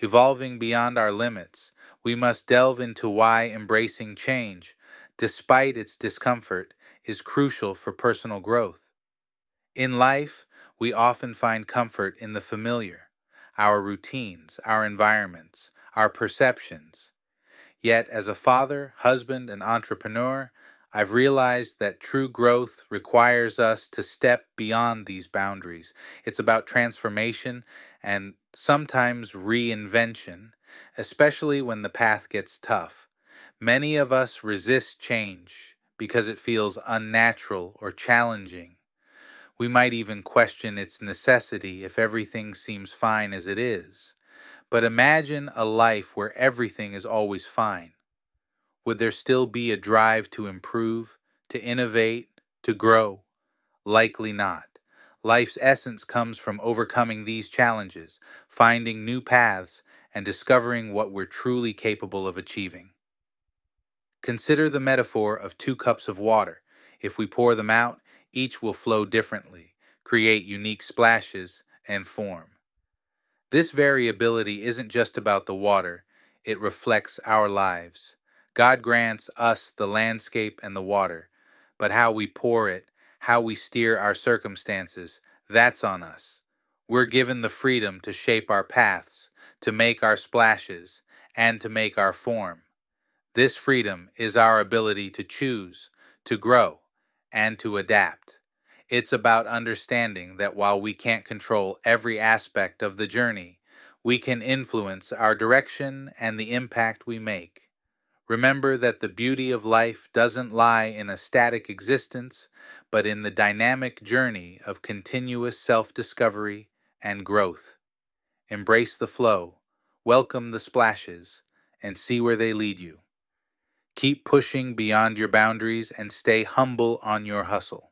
Evolving beyond our limits, we must delve into why embracing change, despite its discomfort, is crucial for personal growth. In life, we often find comfort in the familiar, our routines, our environments, our perceptions. Yet, as a father, husband, and entrepreneur, I've realized that true growth requires us to step beyond these boundaries. It's about transformation and sometimes reinvention, especially when the path gets tough. Many of us resist change because it feels unnatural or challenging. We might even question its necessity if everything seems fine as it is. But imagine a life where everything is always fine. Would there still be a drive to improve, to innovate, to grow? Likely not. Life's essence comes from overcoming these challenges, finding new paths, and discovering what we're truly capable of achieving. Consider the metaphor of two cups of water. If we pour them out, each will flow differently, create unique splashes, and form. This variability isn't just about the water, it reflects our lives. God grants us the landscape and the water, but how we pour it, how we steer our circumstances, that's on us. We're given the freedom to shape our paths, to make our splashes, and to make our form. This freedom is our ability to choose, to grow, and to adapt. It's about understanding that while we can't control every aspect of the journey, we can influence our direction and the impact we make. Remember that the beauty of life doesn't lie in a static existence, but in the dynamic journey of continuous self discovery and growth. Embrace the flow, welcome the splashes, and see where they lead you. Keep pushing beyond your boundaries and stay humble on your hustle.